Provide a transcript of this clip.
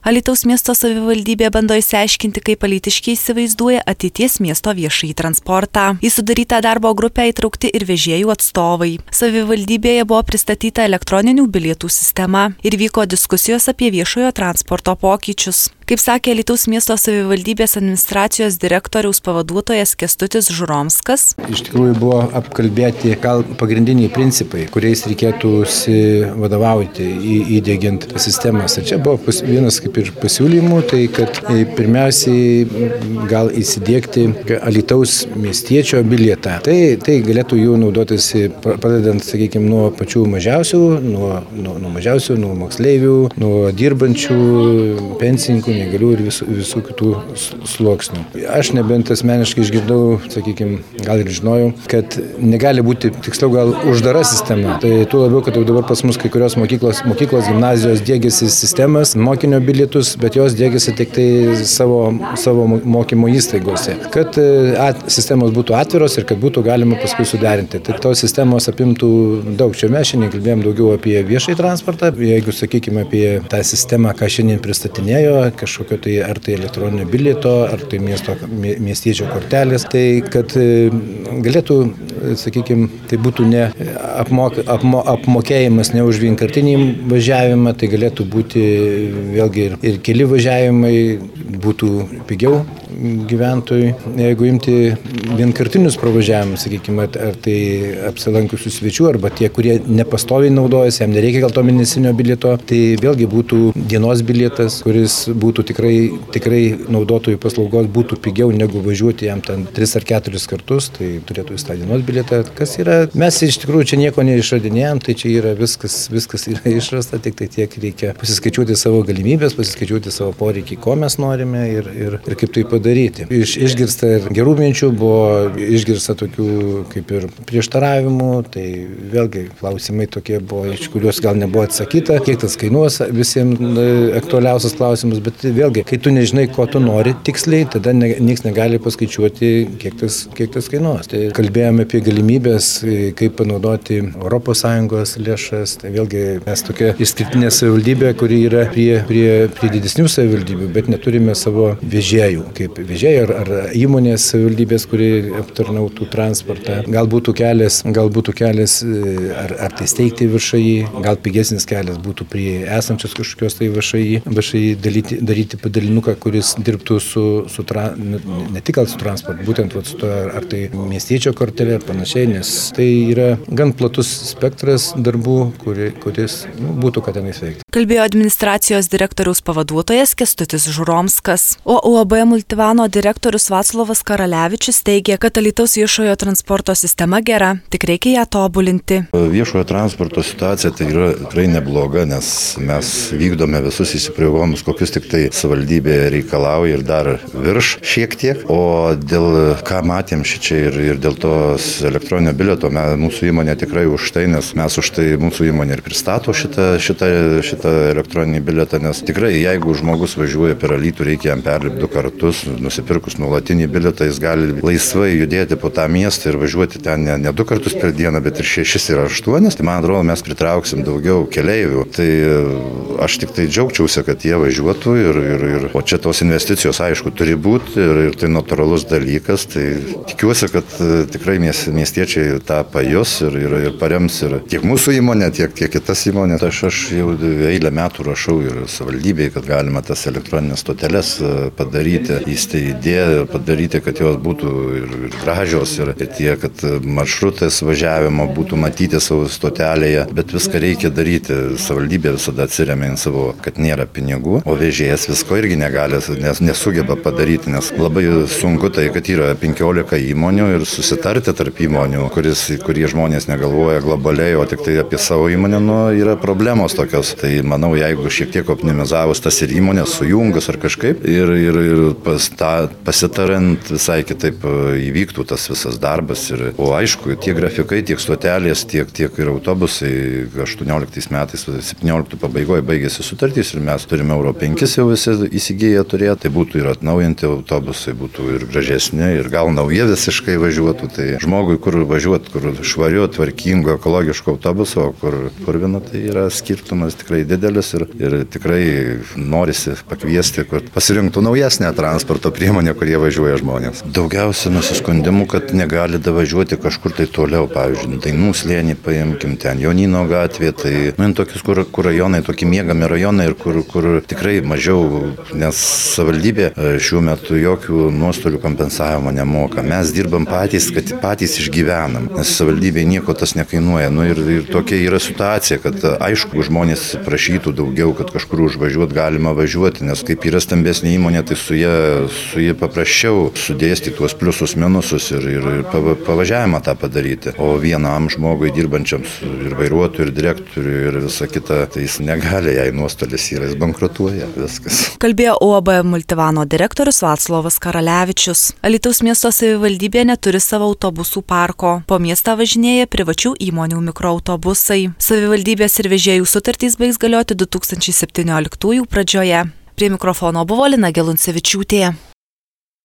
Alytaus miesto savivaldybė bando išsiaiškinti, kaip alytiškiai įsivaizduoja ateities miesto viešąjį transportą. Į sudarytą darbo grupę įtraukti ir vežėjų atstovai. Savivaldybėje buvo pristatyta elektroninių bilietų sistema ir vyko diskusijos apie viešojo transporto pokyčius. Kaip sakė Alytaus miesto savivaldybės administracijos direktoriaus pavaduotojas Kęstutis Žuromskas. Iš tikrųjų buvo apkalbėti gal pagrindiniai principai, kuriais reikėtų vadovauti įdiegiant sistemas. Ir čia buvo vienas kaip ir pasiūlymų, tai kad pirmiausiai gal įsidiegti Alytaus miestiečio bilietą. Tai galėtų jų naudotis, pradedant, sakykime, nuo pačių mažiausių, nuo moksleivių, nuo dirbančių, pensininkų, negalių ir visų kitų sluoksnių. Aš nebent asmeniškai išgirdau, sakykime, gal ir žinojau, kad negali būti, tiksliau gal, uždara sistema. Tai tuo labiau, kad jau dabar pas mus kai kurios mokyklos, gimnazijos diegiasi sistemas, mokinio bilietus, bet jos diegiasi tik tai savo mokymo įstaigose. Kad sistemos būtų atviros ir kad būtų galima paskui suderinti. Tai tos sistemos apimtų daug. Čia mes šiandien kalbėjom daugiau apie viešąjį transportą. Jeigu, sakykime, apie tą sistemą, ką šiandien pristatinėjo, kažkokio tai ar tai elektroninio bilieto, ar tai miestiečio kortelės, tai kad galėtų, sakykime, tai būtų ne apmokėjimas ne už vienkartinį važiavimą, tai galėtų būti vėlgi ir keli važiavimai, būtų pigiau gyventojui. Jeigu imti vienkartinius pravažiavimus, sakykime, ar tai apsilankiusių svečių, arba tie, kurie nepastoviai naudojasi, jam nereikia gal to mėnesinio bilieto, tai vėlgi būtų dienos bilietas, kuris būtų tikrai naudotojų paslaugos būtų pigiau negu važiuoti jam ten 3 ar 4 kartus, tai turėtų jis tą dienos bilietą. Kas yra, mes iš tikrųjų čia nieko neišradinėjom, tai čia yra viskas yra išrasta, tik tai tiek reikia pasiskaičiuoti savo galimybės, pasiskaičiuoti savo poreikį, ko mes norime ir kaip tai padaryti. Išgirsta ir gerų minčių, buvo išgirsta tokių kaip ir prieštaravimų, tai vėlgi klausimai tokie buvo, iš kuriuos gal nebuvo atsakyta, kiek tas kainuos, visiems aktualiausias klausimas, bet vėlgi, kai tu nežinai, ko tu nori tiksliai, tada niekas negali paskaičiuoti, kiek tas kainuos. Tai kalbėjome apie galimybės, kaip panaudoti ES lėšas, tai vėlgi mes tokia išskirtinė savivaldybė, kuri yra prie didesnių savivaldybių, bet neturime savo vežėjų, kaip vežėjai ar įmonės savivaldybės, kuri aptarnautų transportą. Gal būtų kelias ar tai steigti VŠI, gal pigesnis kelias būtų prie esančios kažkokios tai VŠI daryti padalinuką, kuris dirbtų ne tik su transportu, būtent su to, ar tai miestiečio kortelė ar panašiai, nes tai yra gan platus spektras darbų, kuris būtų ką tenais veikti. Kalbėjo administracijos direktoriaus pavaduotojas Kęstutis Žuromskas, o UAB Multivano direktorius Vaclovas Karalevičius teigia, kad Alytaus viešojo transporto sistema gera, tik reikia ją tobulinti. Viešojo transporto situacija tai yra tikrai nebloga, nes mes vykdome visus įsipareigojimus, kokius tik tai savivaldybė reikalauja ir dar virš šiek tiek. O dėl ką matėm šičia ir dėl tos elektroninio bilieto, mūsų įmonė tikrai už tai, nes mes už tai mūsų įmonė ir pristato šitą elektroninį bilietą, nes tikrai jeigu žmogus važiuoja per Alytų, reikia jam perlipti 2 kartus, nusipirkus nuolatinį bilietą, jis gali laisvai judėti po tą miestą ir važiuoti ten ne 2 kartus per dieną, bet ir 6 ir 8. Tai man atrodo, mes pritrauksim daugiau keleivių. Tai aš tik tai džiaugčiausi, kad jie važiuotų o čia tos investicijos, aišku, turi būti ir tai natūralus dalykas. Tai tikiuosi, kad tikrai miestiečiai tą pajus ir parems ir tiek mūsų įmonė, tiek kitas įmonės. Aš jau eilę metų rašau ir savivaldybei, kad galima tas elektroninės stoteles padaryti, įsteigti, padaryti, kad jos būtų ir gražios ir tie, kad maršrutas važiavimo būtų matyti savo stotelėje, bet viską reikia daryti. Savivaldybė visada atsiremia į savo, kad nėra pinigų, o vežėjas visko irgi negali, nesugeba padaryti, nes labai sunku tai, kad yra 15 įmonių ir susitarti tarp įmonių, kurie žmonės negalvoja globaliai, o tik tai apie savo įmonę, yra problemos tokios. Tai manau, jeigu šiek tiek optimizavus tas ir įmonės sujungus ar kažkaip ir pasitarant visai kitaip įvyktų tas visas darbas. O aišku, tiek grafikai, tiek stotelės, tiek ir autobusai 18 metais, 17 pabaigoje baigėsi sutartys ir mes turime Euro 5 jau visi įsigiję turėti. Tai būtų ir atnaujinti autobusai, būtų ir gražesni, ir gal nauji visiškai važiuotų. Tai žmogui, kur važiuoti, kur švariu, tvarkingo, ekologiško autobuso, kur purvina, tai yra skirtumas tikrai didelis ir tikrai norisi pakviesti, kad pasirinktų naujesnę transporto priemonę, kurie važiuoja žmonės. Daugiausia nusiskundimų, kad negali davažiuoti kažkur tai toliau, pavyzdžiui, Dainų slėnį paimkim, ten Jonino gatvė, tai tokius, kur rajonai, tokie miegami rajonai ir kur tikrai mažiau, nes savivaldybė šiuo metu jokių nuostolių kompensavimo nemoka. Mes dirbam patys, kad patys išgyvenam, nes savivaldybė nieko tas nekainuoja. Ir tokia yra situacija, kad aišku, žmonės prašytų daugiau, kad kažkur užvažiuoti galima važiuoti, nes kaip yra stambesnė įmonė, tai su jie paprasčiau sudėsti tuos pliusus, minusus ir pavažiavimą tą padaryti. O vienam žmogui dirbančiam ir vairuotojui, ir direktoriui, ir visa kita, tai jis negali, jei nuostolis yra, jis bankrutuoja, viskas. Kalbėjo UAB Multivano direktorius Vaclovas Karalevičius. Alytaus miesto savivaldybė neturi savo autobusų parko. Po miestą važinėja privačių įmonių mikroautobusai. Savivaldybės ir vežėjų sutartys baigs galioti 2017 pradžioje. Prie mikrofono buvo Lina Geluncevičiūtė.